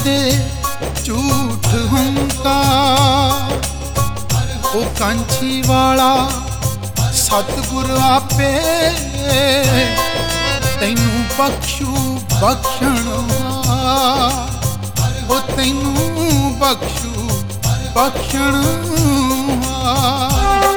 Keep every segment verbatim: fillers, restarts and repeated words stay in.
दे झूठ हंकार। ओ कांछी वाला सतगुर आपे तैनू बख्शू बख्शण हार। ओ तैनू बख्शू बख्शण हार।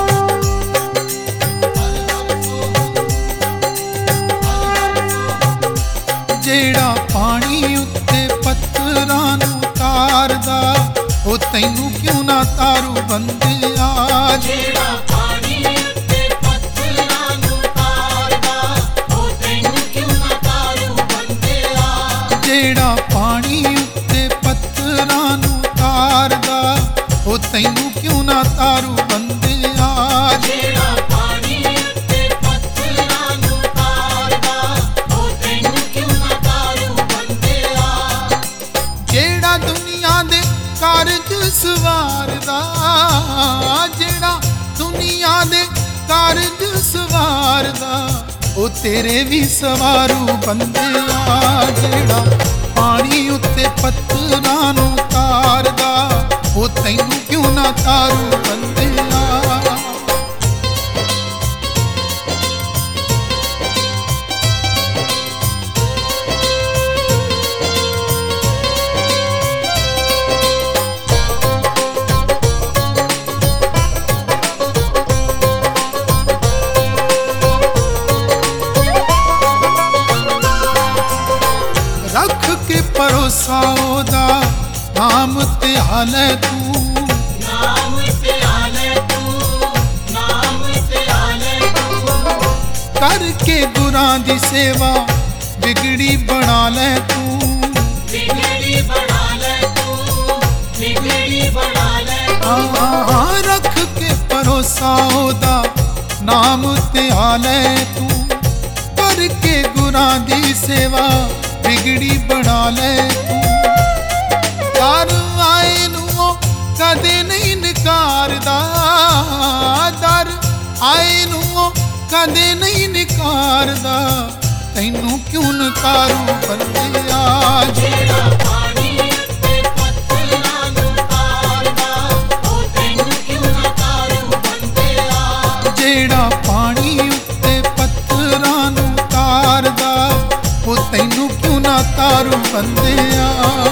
जेड़ा पानी उत्ते पत्थरां नूं तारदा ओ तैनू क्यों ना तारू बंदिया। जेड़ा पानी उत्ते पत्थरां नूं तारदा ओ तैनू क्यों ना तारू बंदिया। जेड़ा पानी उत्ते पत्थरां नूं तारदा ओ तैनू क्यों ना तारू बंदिया। जेड़ा पानी उत्ते पत्थरां नूं तारदा ओ तैनू क्यों ना तारू बंदिया। जेड़ा दुनिया दे कारज सवारदा, जेड़ा दुनिया दे कारज सवारदा ओ तेरे भी सवारू बंदिया। जेड़ा पानी उत्ते पत्थरां नूं तारदा ओ तैनू क्यों ना तारू बंदिया। रख के भरोसा ओदा नाम ते हाले तू। नाम ते आले तू, नाम ते आले तू। करके गुरां दी सेवा बिगड़ी बना ले तू। बिगड़ी बना ले तू, बिगड़ी बना ले तू। हाँ, रख के भरोसा ओदा नाम ते हाले तू। करके गुरां दी सेवा बिगड़ी बना ले तू। दर आए नूं कदे नहीं नकारदा, दर आए नूं कदे नहीं नकारदा तैनू क्यों नकारू बंदिया। जेड़ा पानी उत्ते पत्थरां नूं तारदा ओ तैनू क्यों ना तारू बंदिया। जेड़ा पानी उत्ते पत्थरां नूं तारदा ओ तैनू क्यों ना तारू बंदिया।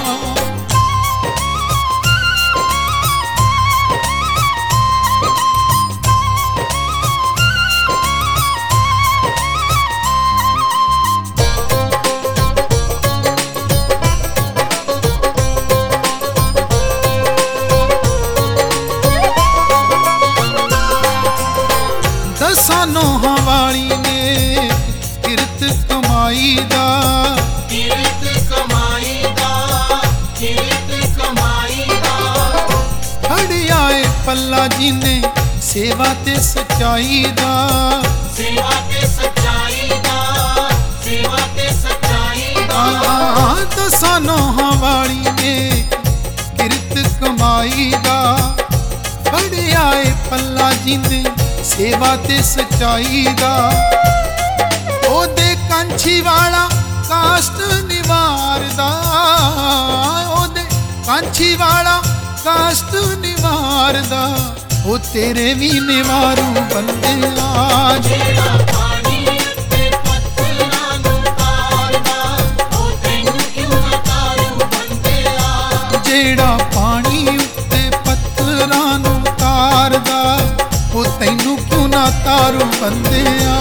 दसां नोहां वाली ने किरत कमाई दा। किरत कमाई दा, किरत कमाई दा। फड़िया ए पल्ला जिने सेवा ते सच्चाई दा। सेवा ते सच्चाई दा, सेवा ते सच्चाई दा। दसां नोहां वाली ने किरत कमाई दा। फड़िया ए पल्ला जिने सेवा ते सच्चाई दा। ओदे कांछी वाला कास्ट निवारदा, ओदे कांछी वाला कास्ट निवारदा ओ तेरे भी निवारू बंदिया। जेड़ा पानी उत्ते पत्थरां नूं तारदा ओ तैनू क्यों ना तारू बंदिया। जेड़ा पानी उत्ते पत्थरां नूं तारदा ओ तैनू क्यों ना तारू बंदिया।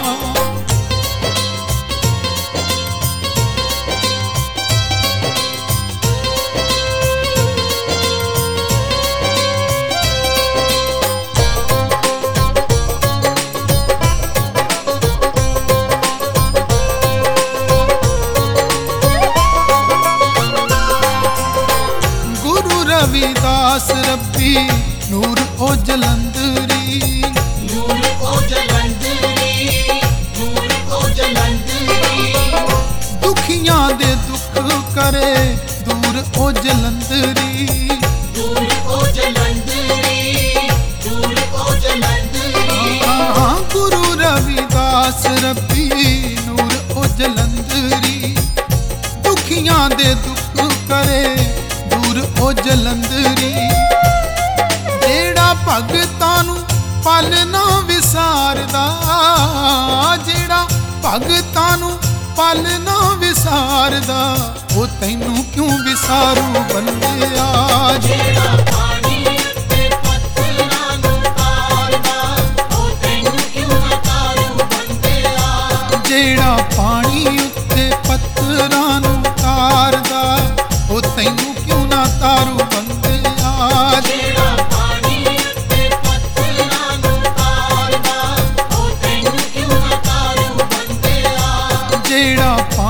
गुरु रविदास रब्बी नूर ओ जलंधरी। नूर ओ जलंधरी, नूर ओ जलंधरी। दुखियां दे दुख करे दूर ओ जलंधरी। दूर ओ जलंधरी, दूर ओ जलंधरी। हाँ, गुरु रविदास रब्बी नूर ओ जलंधरी। दुखियां दे दुख करे दूर ओ जलंधरी। जेड़ा भगतां नू पल ना विसारदा, जेड़ा भगतां नू पल ना विसारदा, ओ तैनू क्यों विसारू बंदिया। जेड़ा पानी उत्ते पत्थरां नू तारदा, ओ तैनू क्यों ना तारू बंदिया। जेड़ा पानी उत्ते पत्थरां नू तारदा, ओ तैनू क्यों ना तारू बंदिया। जेड़ा पानी उत्ते पत्थरां नू तारदा, ओ तैनू क्यों ना तारू बंदिया। जेड़ा